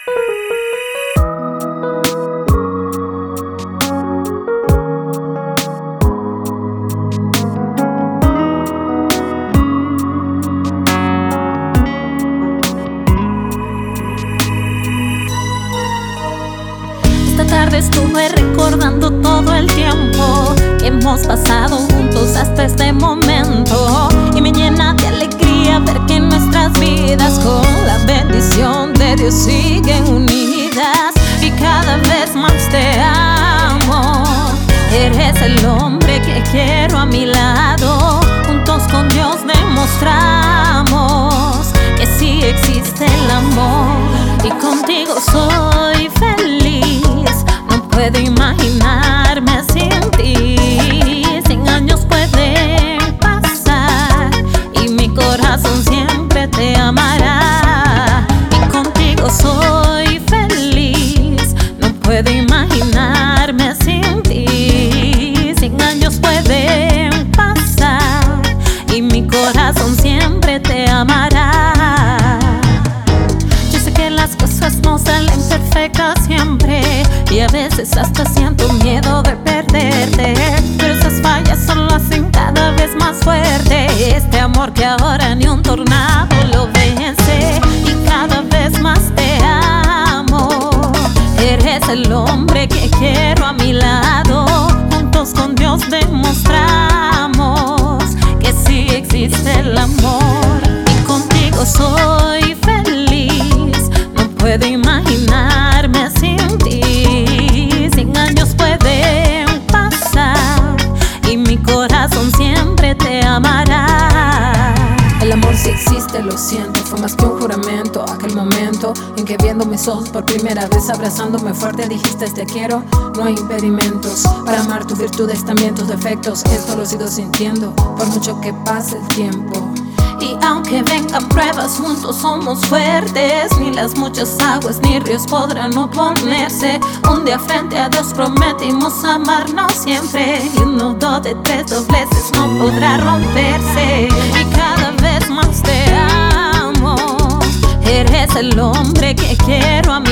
Esta tarde estuve recordando todo el tiempo que hemos pasado juntos hasta este momento, y me llena de alegría ver que nuestras vidas con la bendición de Dios siguen unidas, y cada vez más te amo. Eres el hombre que quiero a mi lado, juntos con Dios demostramos que sí existe el amor, y contigo soy feliz. No puedo imaginarme sin ti. 100 años pueden pasar y mi corazón siempre te amará, y contigo soy feliz. No puedo imaginarme sin ti. 100 años pueden pasar y mi corazón siempre te amará. Yo sé que las cosas no salen perfectas siempre, y a veces hasta siento miedo de perderte, pero esas fallas solo hacen cada vez más fuerte este amor que ahora ni un tornado lo vence, y cada vez más te amo. Eres el hombre que quiero a mi lado, juntos con Dios demostramos que sí existe el amor, y contigo soy feliz. No puedo imaginarme sin ti. 100 años pueden pasar y mi corazón siempre te amará. El amor sí existe, lo siento, fue más que un juramento. Aquel momento en que viendo mis ojos por primera vez, abrazándome fuerte, dijiste te quiero. No hay impedimentos para amar tus virtudes, también tus defectos. Esto lo sigo sintiendo por mucho que pase el tiempo. Y aunque vengan pruebas, juntos somos fuertes. Ni las muchas aguas ni ríos podrán oponerse. Un día frente a Dios prometimos amarnos siempre, y un nudo de 3 dobleces no podrá romperse, y cada vez más te amo. Eres el hombre que quiero a